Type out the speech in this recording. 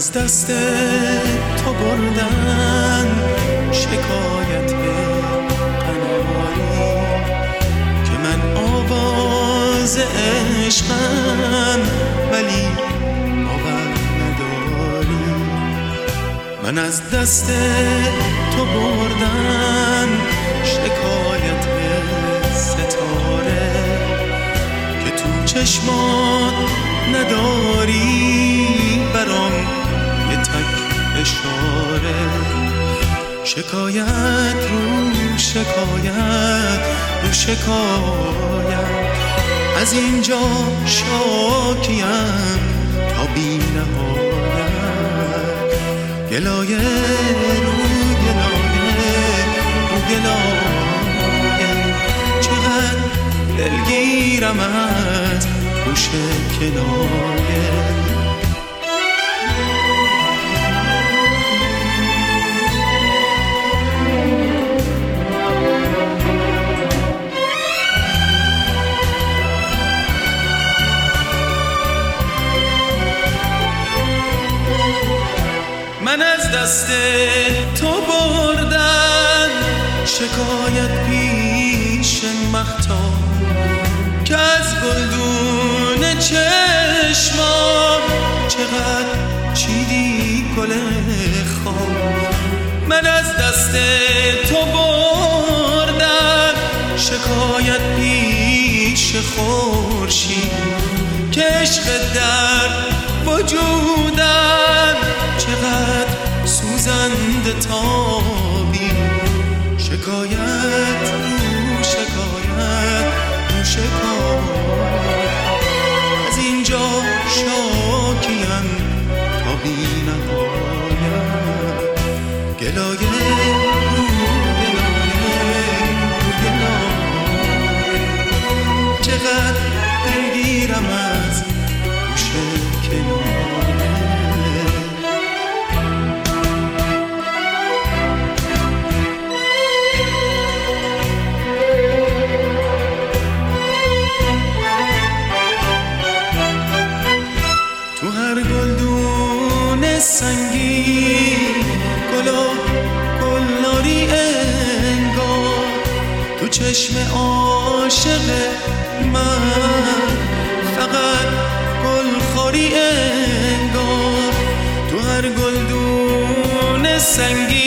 از دست تو بردن شکایت قناری که من آواز عشقم ولی باور نداری. من از دست تو بردن شکایت ستاره که تو چشمات نداری برام یه تک اشاره. شکایت رو شکایت رو شکایت از اینجا شاکیم تا بی نهایت. گلایه رو گلایه رو گلایه چقدر دلگیرم از گوش کنایه. من از دست تو بردن شکایت پیش مهتاب که از گلدون چشمام چقدر چیدی گل خواب. من از دست تو بردن شکایت پیش خورشید که عشق در وجودم چقدر سوزنده تابی. شکایت رو شکایت رو شکایت از اینجا شاکیم تا بی نهایت. گلایه رو گلایه رو گلایه چقدر دلگیرم از گوش کنایه. تو هر گلدون سنگین گلا گلناری انگار تو چشم عاشق من فقط گلخوری انگار. تو هر گلدون سنگین